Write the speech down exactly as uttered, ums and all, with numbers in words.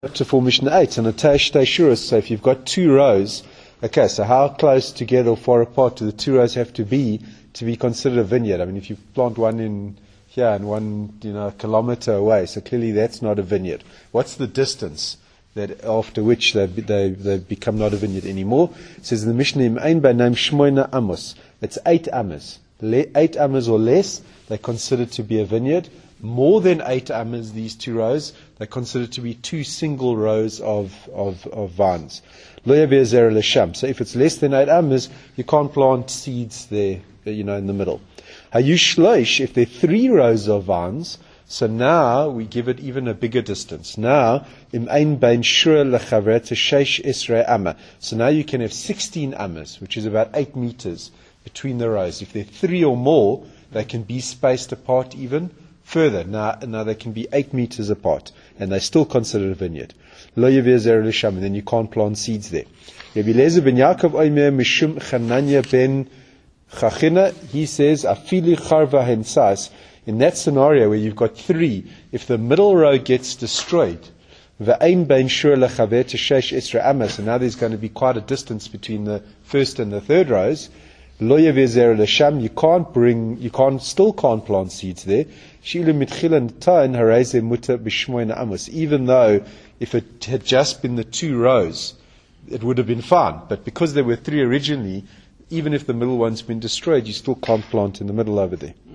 To form Mishnah eight, and a Tashtei Shuras, so if you've got two rows, okay, so how close together or far apart do the two rows have to be to be considered a vineyard? I mean, if you plant one in here and one, you know, a kilometer away, so clearly that's not a vineyard. What's the distance that after which they they they become not a vineyard anymore? It says in the Mishnah, Ein B'Naim Shmoina Amos, it's eight amos. Le, eight amos or less, they're considered to be a vineyard. More than eight amos, these two rows, they're considered to be two single rows of, of, of vines. Lo yaveh zera l'sham. So if it's less than eight amos, you can't plant seeds there, you know, in the middle. Hayu shloish, if there are three rows of vines, so now we give it even a bigger distance. Now, im ein bein shura lechaver sheish isrei amma. So now you can have sixteen amos, which is about eight meters between the rows. If there are three or more, they can be spaced apart even further. Now, now they can be eight meters apart, and they're still considered a vineyard. Lo yaveh zera l'sham, and then you can't plant seeds there. Rabbi Eliezer ben Yaakov oimer mishum Chananya ben Chachina, he says, afili charva hensas. In that scenario where you've got three, if the middle row gets destroyed, v'ein bein shur lechaver sheish isra amas, and now there's going to be quite a distance between the first and the third rows. Lo yaveh zera l'sham, you can't bring, you can't, still can't plant seeds there. Shilu mitchilan ta'in hareze muta b'shmoina amos. Even though if it had just been the two rows, it would have been fine. But because there were three originally, even if the middle one's been destroyed, you still can't plant in the middle over there.